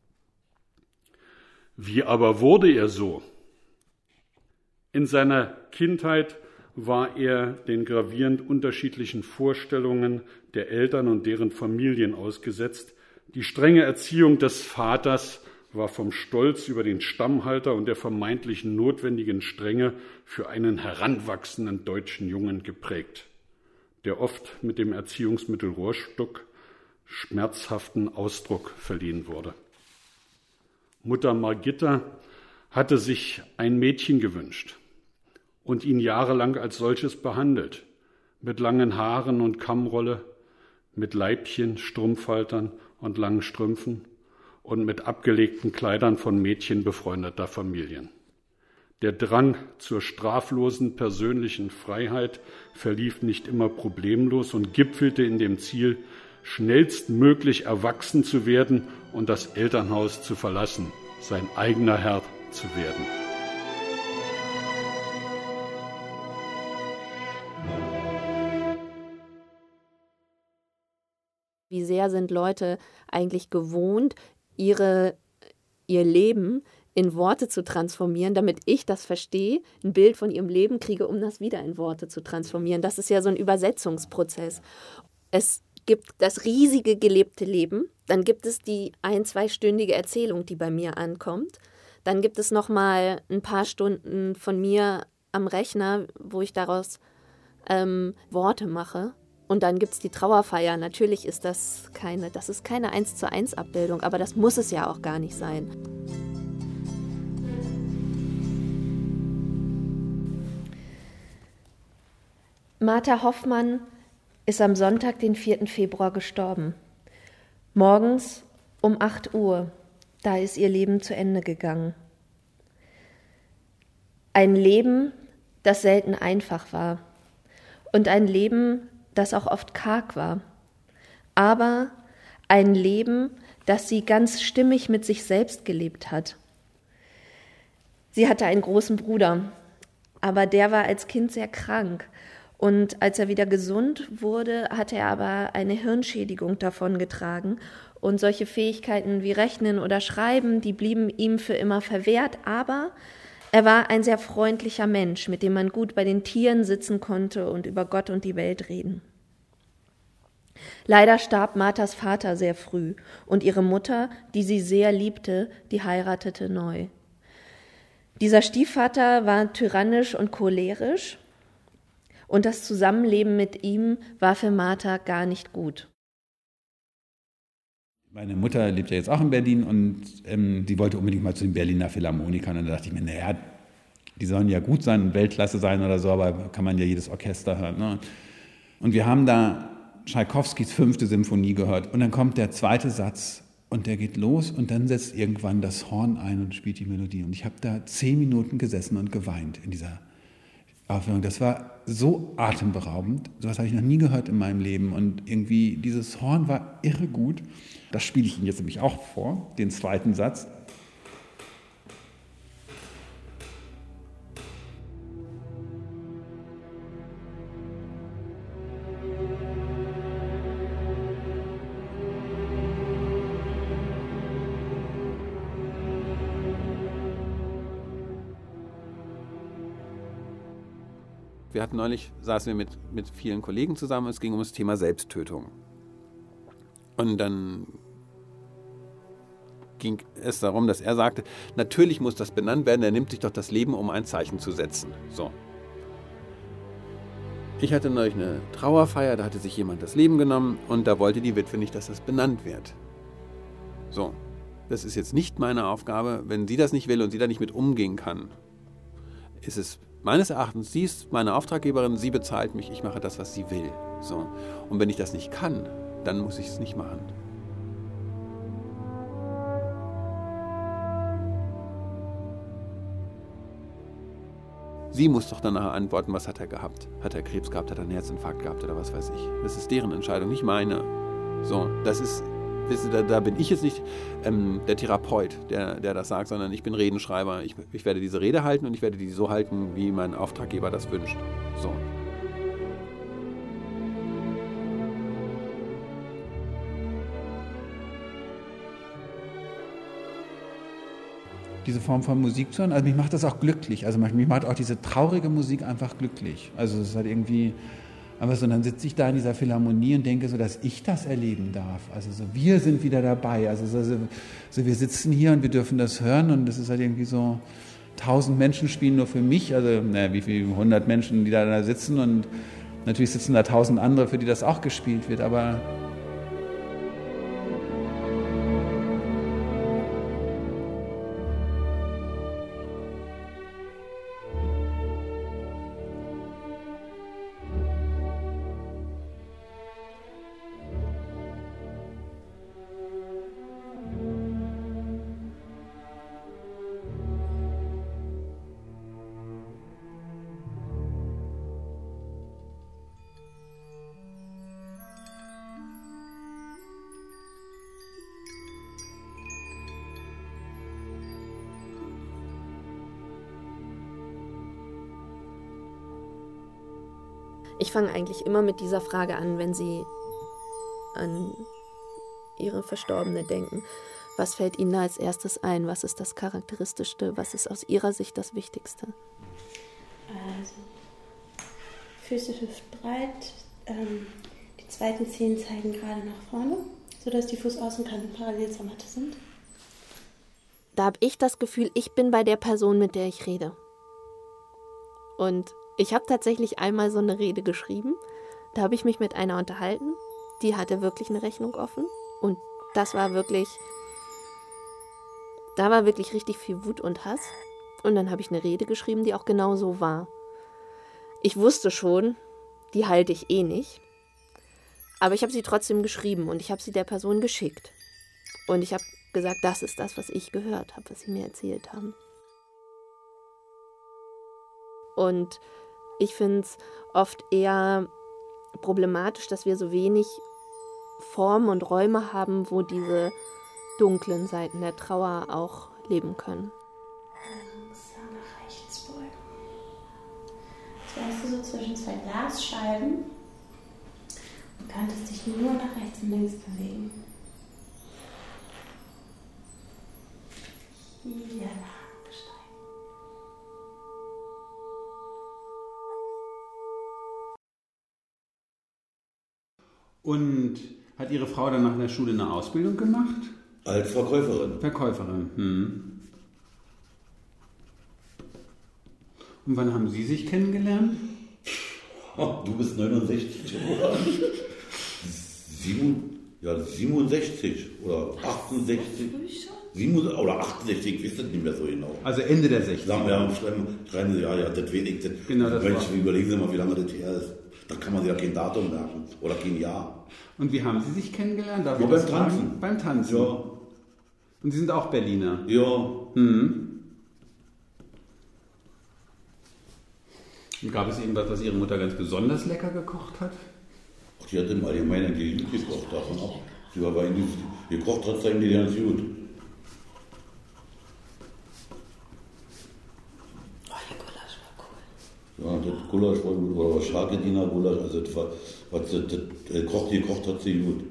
Wie aber wurde er so? In seiner Kindheit war er den gravierend unterschiedlichen Vorstellungen der Eltern und deren Familien ausgesetzt. Die strenge Erziehung des Vaters war vom Stolz über den Stammhalter und der vermeintlichen notwendigen Strenge für einen heranwachsenden deutschen Jungen geprägt, der oft mit dem Erziehungsmittel Rohrstock schmerzhaften Ausdruck verliehen wurde. Mutter Margitta hatte sich ein Mädchen gewünscht und ihn jahrelang als solches behandelt, mit langen Haaren und Kammrolle, mit Leibchen, Strumpfhaltern und langen Strümpfen und mit abgelegten Kleidern von Mädchen befreundeter Familien. Der Drang zur straflosen persönlichen Freiheit verlief nicht immer problemlos und gipfelte in dem Ziel, schnellstmöglich erwachsen zu werden und das Elternhaus zu verlassen, sein eigener Herr zu werden. Wie sehr sind Leute eigentlich gewohnt, ihre, ihr Leben in Worte zu transformieren, damit ich das verstehe, ein Bild von ihrem Leben kriege, um das wieder in Worte zu transformieren. Das ist ja so ein Übersetzungsprozess. Es gibt das riesige gelebte Leben, dann gibt es die ein-, zweistündige Erzählung, die bei mir ankommt. Dann gibt es nochmal ein paar Stunden von mir am Rechner, wo ich daraus ähm, Worte mache. Und dann gibt es die Trauerfeier. Natürlich ist das keine, das ist keine eins zu eins Abbildung, aber das muss es ja auch gar nicht sein. Martha Hoffmann ist am Sonntag, den vierten Februar, gestorben. Morgens um acht Uhr, da ist ihr Leben zu Ende gegangen. Ein Leben, das selten einfach war. Und ein Leben, das auch oft karg war. Aber ein Leben, das sie ganz stimmig mit sich selbst gelebt hat. Sie hatte einen großen Bruder, aber der war als Kind sehr krank. Und als er wieder gesund wurde, hatte er aber eine Hirnschädigung davongetragen. Und solche Fähigkeiten wie Rechnen oder Schreiben, die blieben ihm für immer verwehrt. Aber er war ein sehr freundlicher Mensch, mit dem man gut bei den Tieren sitzen konnte und über Gott und die Welt reden. Leider starb Marthas Vater sehr früh und ihre Mutter, die sie sehr liebte, die heiratete neu. Dieser Stiefvater war tyrannisch und cholerisch. Und das Zusammenleben mit ihm war für Martha gar nicht gut. Meine Mutter lebt ja jetzt auch in Berlin und ähm, die wollte unbedingt mal zu den Berliner Philharmonikern. Und da dachte ich mir, naja, die sollen ja gut sein, Weltklasse sein oder so, aber kann man ja jedes Orchester hören. Ne? Und wir haben da Tschaikowskis fünfte Symphonie gehört und dann kommt der zweite Satz und der geht los und dann setzt irgendwann das Horn ein und spielt die Melodie. Und ich habe da zehn Minuten gesessen und geweint in dieser Aufführung. Das war so atemberaubend. Sowas habe ich noch nie gehört in meinem Leben. Und irgendwie, dieses Horn war irre gut. Das spiele ich Ihnen jetzt nämlich auch vor, den zweiten Satz. Wir hatten neulich, saßen wir mit, mit vielen Kollegen zusammen, es ging um das Thema Selbsttötung. Und dann ging es darum, dass er sagte, natürlich muss das benannt werden, er nimmt sich doch das Leben, um ein Zeichen zu setzen. So. Ich hatte neulich eine Trauerfeier, da hatte sich jemand das Leben genommen und da wollte die Witwe nicht, dass das benannt wird. So, das ist jetzt nicht meine Aufgabe, wenn sie das nicht will und sie da nicht mit umgehen kann, ist es meines Erachtens, sie ist meine Auftraggeberin, sie bezahlt mich, ich mache das, was sie will. So. Und wenn ich das nicht kann, dann muss ich es nicht machen. Sie muss doch danach antworten, was hat er gehabt? Hat er Krebs gehabt, hat er einen Herzinfarkt gehabt oder was weiß ich? Das ist deren Entscheidung, nicht meine. So, das ist, da, da bin ich jetzt nicht ähm, der Therapeut, der, der das sagt, sondern ich bin Redenschreiber. Ich, ich werde diese Rede halten und ich werde die so halten, wie mein Auftraggeber das wünscht. So. Diese Form von Musik zu hören, also mich macht das auch glücklich. Also mich macht auch diese traurige Musik einfach glücklich. Also es ist halt irgendwie, aber so, dann sitze ich da in dieser Philharmonie und denke so, dass ich das erleben darf. Also so, wir sind wieder dabei. Also so, so, so wir sitzen hier und wir dürfen das hören und das ist halt irgendwie so, tausend Menschen spielen nur für mich. Also naja, wie viele hundert Menschen, die da, da sitzen und natürlich sitzen da tausend andere, für die das auch gespielt wird, aber Ich fange eigentlich immer mit dieser Frage an, wenn Sie an Ihre Verstorbene denken. Was fällt Ihnen da als erstes ein? Was ist das Charakteristischste? Was ist aus Ihrer Sicht das Wichtigste? Also, Füße hüftbreit. Ähm, die zweiten Zehen zeigen gerade nach vorne, sodass die Fußaußenkanten parallel zur Matte sind. Da habe ich das Gefühl, ich bin bei der Person, mit der ich rede. Und ich habe tatsächlich einmal so eine Rede geschrieben. Da habe ich mich mit einer unterhalten. Die hatte wirklich eine Rechnung offen. Und das war wirklich, da war wirklich richtig viel Wut und Hass. Und dann habe ich eine Rede geschrieben, die auch genau so war. Ich wusste schon, die halte ich eh nicht. Aber ich habe sie trotzdem geschrieben und ich habe sie der Person geschickt. Und ich habe gesagt, das ist das, was ich gehört habe, was sie mir erzählt haben. Und ich finde es oft eher problematisch, dass wir so wenig Formen und Räume haben, wo diese dunklen Seiten der Trauer auch leben können. Langsam nach rechts beugen. Jetzt wärst du so zwischen zwei Glasscheiben und könntest dich nur nach rechts und links bewegen. Hier lang. Und hat Ihre Frau dann nach der Schule eine Ausbildung gemacht? Als Verkäuferin. Verkäuferin, hm. Und wann haben Sie sich kennengelernt? Oh, du bist neunundsechzig, oder? Sieben, ja, siebenundsechzig oder achtundsechzig. sieben, oder achtundsechzig, ich weiß das nicht mehr so genau. Also Ende der sechziger. Sagen wir, schreiben, schreiben Sie, ja, ja, das weiß ich. Das, genau, das Mensch, war. Überlegen Sie mal, wie lange das her ist. Da kann man sich ja kein Datum merken oder kein Jahr. Und wie haben Sie sich kennengelernt? Darf ja, ich beim das Tanzen. Fragen? Beim Tanzen? Ja. Und Sie sind auch Berliner? Ja. Mhm. Und gab es irgendwas, was Ihre Mutter ganz besonders lecker gekocht hat? Ach, die hat im Allgemeinen die gut gekocht, davon ab. Sie war bei Ihnen, die kocht trotzdem die ganz gut. Ja, das Gulasch war gut, oder Scharkediner Gulasch, also das war, was das, das, das kocht, die kocht hat sie gut.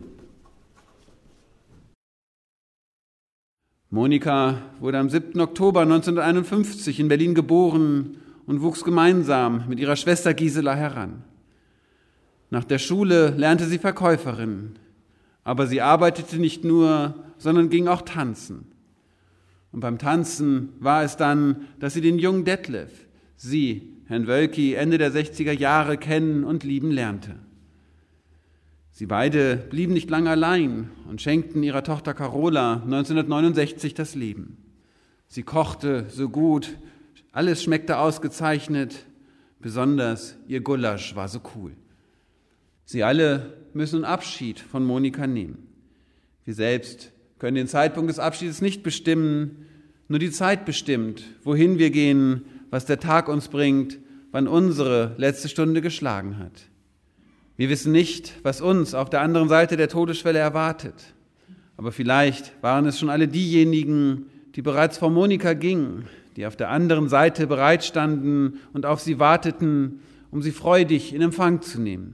Monika wurde am siebten Oktober neunzehnhunderteinundfünfzig in Berlin geboren und wuchs gemeinsam mit ihrer Schwester Gisela heran. Nach der Schule lernte sie Verkäuferin, aber sie arbeitete nicht nur, sondern ging auch tanzen. Und beim Tanzen war es dann, dass sie den jungen Detlef, sie, Herrn Wölki, Ende der sechziger Jahre kennen und lieben lernte. Sie beide blieben nicht lange allein und schenkten ihrer Tochter Carola neunzehnhundertneunundsechzig das Leben. Sie kochte so gut, alles schmeckte ausgezeichnet, besonders ihr Gulasch war so cool. Sie alle müssen nun Abschied von Monika nehmen. Wir selbst können den Zeitpunkt des Abschiedes nicht bestimmen, nur die Zeit bestimmt, wohin wir gehen, was der Tag uns bringt, wann unsere letzte Stunde geschlagen hat. Wir wissen nicht, was uns auf der anderen Seite der Todesschwelle erwartet. Aber vielleicht waren es schon alle diejenigen, die bereits vor Monika gingen, die auf der anderen Seite bereitstanden und auf sie warteten, um sie freudig in Empfang zu nehmen.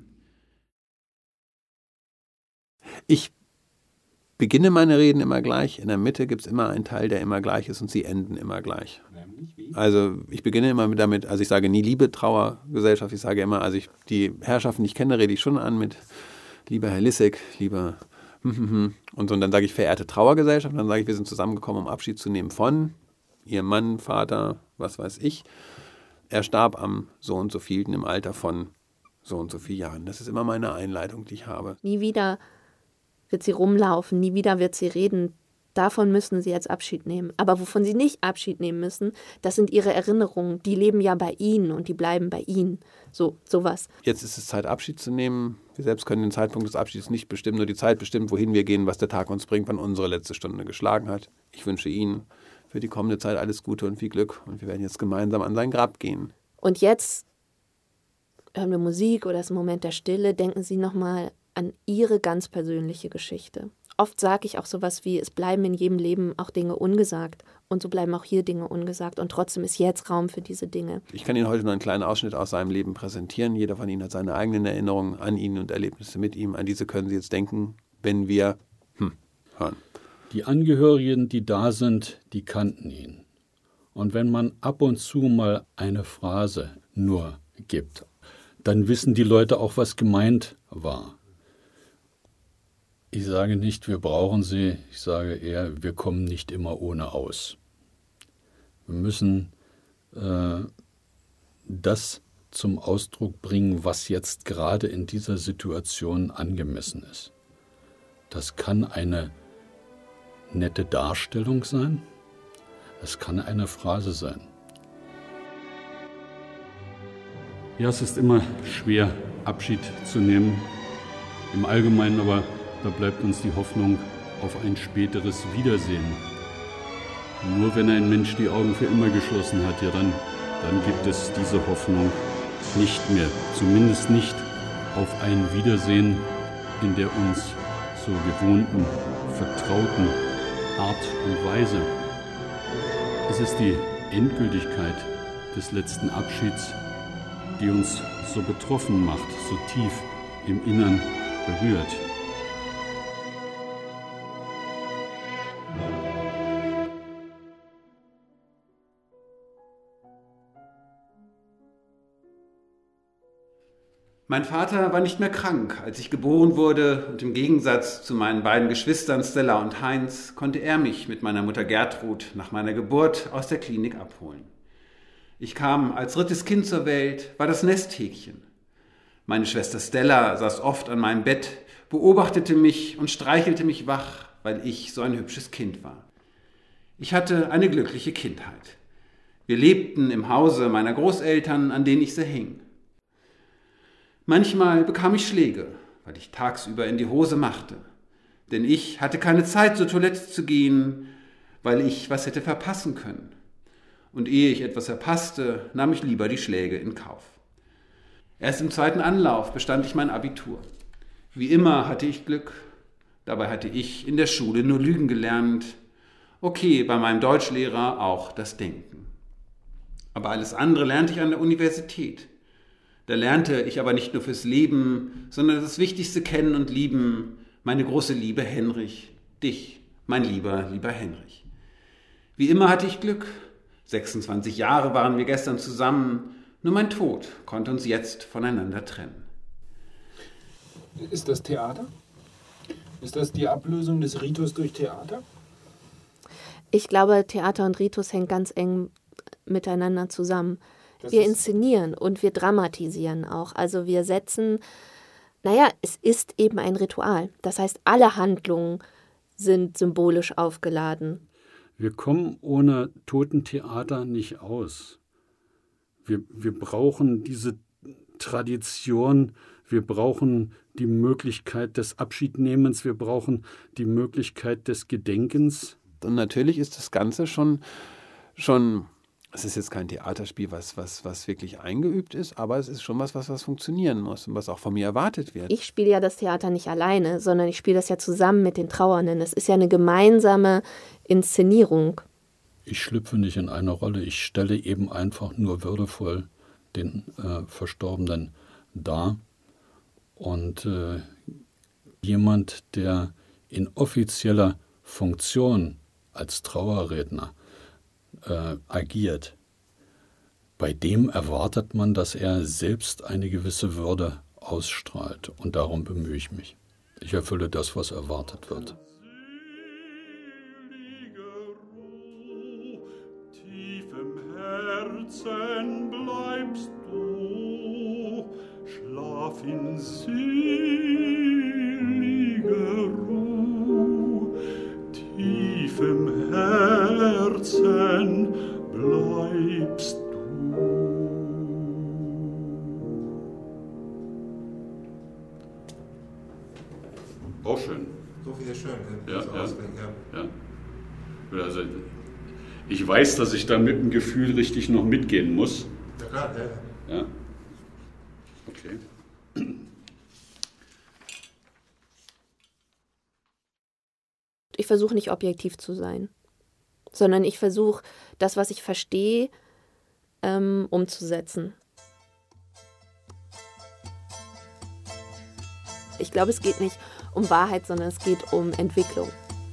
Ich beginne meine Reden immer gleich. In der Mitte gibt es immer einen Teil, der immer gleich ist und sie enden immer gleich. Also ich beginne immer damit, also ich sage nie liebe Trauergesellschaft, ich sage immer, also ich, die Herrschaften, die ich kenne, rede ich schon an mit lieber Herr Lissek, lieber und, so, und dann sage ich verehrte Trauergesellschaft, dann sage ich, wir sind zusammengekommen, um Abschied zu nehmen von Ihrem Mann, Vater, was weiß ich. Er starb am so und so vielten im Alter von so und so vielen Jahren. Das ist immer meine Einleitung, die ich habe. Nie wieder wird sie rumlaufen, nie wieder wird sie reden. Davon müssen sie jetzt Abschied nehmen. Aber wovon sie nicht Abschied nehmen müssen, das sind ihre Erinnerungen. Die leben ja bei ihnen und die bleiben bei ihnen. So, sowas. Jetzt ist es Zeit, Abschied zu nehmen. Wir selbst können den Zeitpunkt des Abschieds nicht bestimmen, nur die Zeit bestimmt, wohin wir gehen, was der Tag uns bringt, wann unsere letzte Stunde geschlagen hat. Ich wünsche Ihnen für die kommende Zeit alles Gute und viel Glück. Und wir werden jetzt gemeinsam an sein Grab gehen. Und jetzt hören wir Musik oder ist ein Moment der Stille, denken Sie nochmal an Ihre ganz persönliche Geschichte. Oft sage ich auch sowas wie, es bleiben in jedem Leben auch Dinge ungesagt. Und so bleiben auch hier Dinge ungesagt. Und trotzdem ist jetzt Raum für diese Dinge. Ich kann Ihnen heute nur einen kleinen Ausschnitt aus seinem Leben präsentieren. Jeder von Ihnen hat seine eigenen Erinnerungen an ihn und Erlebnisse mit ihm. An diese können Sie jetzt denken, wenn wir hm, hören. Die Angehörigen, die da sind, die kannten ihn. Und wenn man ab und zu mal eine Phrase nur gibt, dann wissen die Leute auch, was gemeint war. Ich sage nicht, wir brauchen sie, ich sage eher, wir kommen nicht immer ohne aus. Wir müssen äh, das zum Ausdruck bringen, was jetzt gerade in dieser Situation angemessen ist. Das kann eine nette Darstellung sein, es kann eine Phrase sein. Ja, es ist immer schwer, Abschied zu nehmen. Im Allgemeinen aber, da bleibt uns die Hoffnung auf ein späteres Wiedersehen. Nur wenn ein Mensch die Augen für immer geschlossen hat, ja dann, dann gibt es diese Hoffnung nicht mehr. Zumindest nicht auf ein Wiedersehen in der uns so gewohnten, vertrauten Art und Weise. Es ist die Endgültigkeit des letzten Abschieds, die uns so betroffen macht, so tief im Innern berührt. Mein Vater war nicht mehr krank, als ich geboren wurde, und im Gegensatz zu meinen beiden Geschwistern Stella und Heinz konnte er mich mit meiner Mutter Gertrud nach meiner Geburt aus der Klinik abholen. Ich kam als drittes Kind zur Welt, war das Nesthäkchen. Meine Schwester Stella saß oft an meinem Bett, beobachtete mich und streichelte mich wach, weil ich so ein hübsches Kind war. Ich hatte eine glückliche Kindheit. Wir lebten im Hause meiner Großeltern, an denen ich sehr hing. Manchmal bekam ich Schläge, weil ich tagsüber in die Hose machte. Denn ich hatte keine Zeit, zur Toilette zu gehen, weil ich was hätte verpassen können. Und ehe ich etwas verpasste, nahm ich lieber die Schläge in Kauf. Erst im zweiten Anlauf bestand ich mein Abitur. Wie immer hatte ich Glück. Dabei hatte ich in der Schule nur Lügen gelernt. Okay, bei meinem Deutschlehrer auch das Denken. Aber alles andere lernte ich an der Universität. Da lernte ich aber nicht nur fürs Leben, sondern das Wichtigste kennen und lieben, meine große Liebe Henrich, dich, mein lieber, lieber Henrich. Wie immer hatte ich Glück. sechsundzwanzig Jahre waren wir gestern zusammen, nur mein Tod konnte uns jetzt voneinander trennen. Ist das Theater? Ist das die Ablösung des Ritus durch Theater? Ich glaube, Theater und Ritus hängen ganz eng miteinander zusammen. Das wir ist inszenieren und wir dramatisieren auch. Also wir setzen, naja, es ist eben ein Ritual. Das heißt, alle Handlungen sind symbolisch aufgeladen. Wir kommen ohne Totentheater nicht aus. Wir, wir brauchen diese Tradition, wir brauchen die Möglichkeit des Abschiednehmens, wir brauchen die Möglichkeit des Gedenkens. Und natürlich ist das Ganze schon, schon es ist jetzt kein Theaterspiel, was, was, was wirklich eingeübt ist, aber es ist schon was, was, was funktionieren muss und was auch von mir erwartet wird. Ich spiele ja das Theater nicht alleine, sondern ich spiele das ja zusammen mit den Trauernden. Es ist ja eine gemeinsame Inszenierung. Ich schlüpfe nicht in eine Rolle, ich stelle eben einfach nur würdevoll den äh, Verstorbenen dar. Und äh, jemand, der in offizieller Funktion als Trauerredner äh, agiert, bei dem erwartet man, dass er selbst eine gewisse Würde ausstrahlt. Und darum bemühe ich mich. Ich erfülle das, was erwartet wird. Tief im Herzen bleibst du, schlaf in seliger Ruhe. Tief im Herzen bleibst du. Auch schön. So viel schön. Ja, ja, ja. Also, ich weiß, dass ich da mit dem Gefühl richtig noch mitgehen muss. Ja, klar, ja. Ja. Okay. Ich versuche nicht objektiv zu sein, sondern ich versuche, das, was ich verstehe, ähm, umzusetzen. Ich glaube, es geht nicht um Wahrheit, sondern es geht um Entwicklung.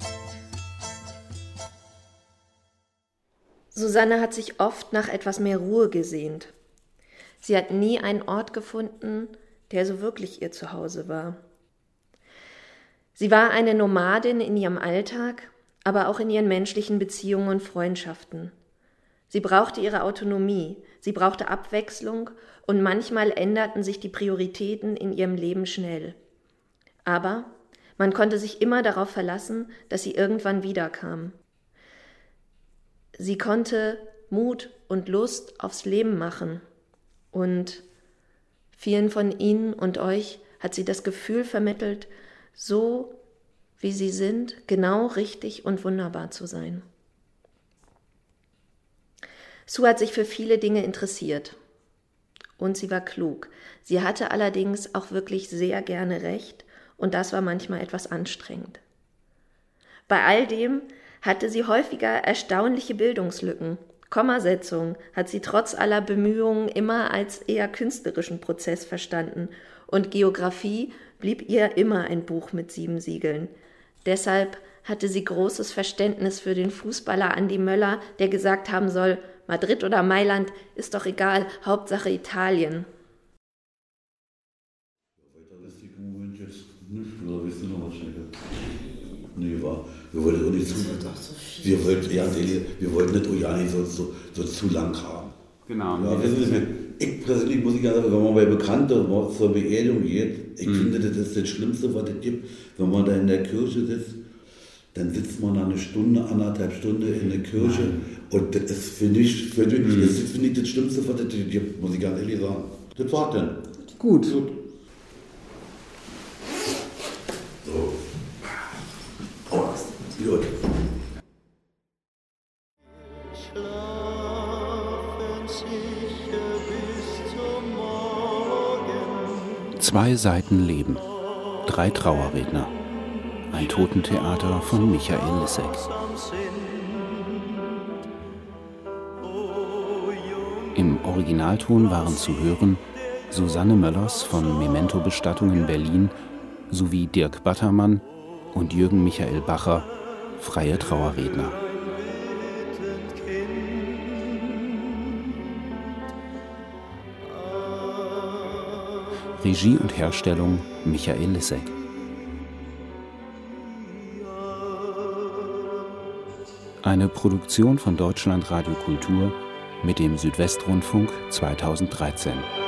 Susanne hat sich oft nach etwas mehr Ruhe gesehnt. Sie hat nie einen Ort gefunden, der so wirklich ihr Zuhause war. Sie war eine Nomadin in ihrem Alltag, aber auch in ihren menschlichen Beziehungen und Freundschaften. Sie brauchte ihre Autonomie, sie brauchte Abwechslung und manchmal änderten sich die Prioritäten in ihrem Leben schnell. Aber man konnte sich immer darauf verlassen, dass sie irgendwann wiederkam. Sie konnte Mut und Lust aufs Leben machen und vielen von Ihnen und euch hat sie das Gefühl vermittelt, so wie sie sind, genau richtig und wunderbar zu sein. Sue hat sich für viele Dinge interessiert und sie war klug. Sie hatte allerdings auch wirklich sehr gerne recht und das war manchmal etwas anstrengend. Bei all dem hatte sie häufiger erstaunliche Bildungslücken. Kommasetzung hat sie trotz aller Bemühungen immer als eher künstlerischen Prozess verstanden und Geografie blieb ihr immer ein Buch mit sieben Siegeln. Deshalb hatte sie großes Verständnis für den Fußballer Andi Möller, der gesagt haben soll, Madrid oder Mailand ist doch egal, Hauptsache Italien. Nee, war. Wir wollten auch nicht zu. Wir wollten, ja, wir wollten nicht auch ja nicht so, so, so zu lang haben. Genau. Ja, wissen Sie, ich persönlich muss ich sagen, wenn man bei Bekannten zur Beerdigung geht, ich mhm. finde, das ist das Schlimmste, was es gibt. Wenn man da in der Kirche sitzt, dann sitzt man da eine Stunde, anderthalb Stunden in der Kirche. Nein. Und das ist, finde ich, für mich, mhm. das finde ich das Schlimmste, was es gibt, muss ich ganz ehrlich sagen. Das war dann. Gut. Gut. So. Gut. Zwei Seiten Leben, drei Trauerredner. Ein Totentheater von Michael Lissek. Im Originalton waren zu hören Susanne Möllers von Memento Bestattung in Berlin sowie Dirk Battermann und Jürgen Michael Bacher, freie Trauerredner. Regie und Herstellung Michael Lissek. Eine Produktion von Deutschlandradio Kultur mit dem Südwestrundfunk zweitausenddreizehn.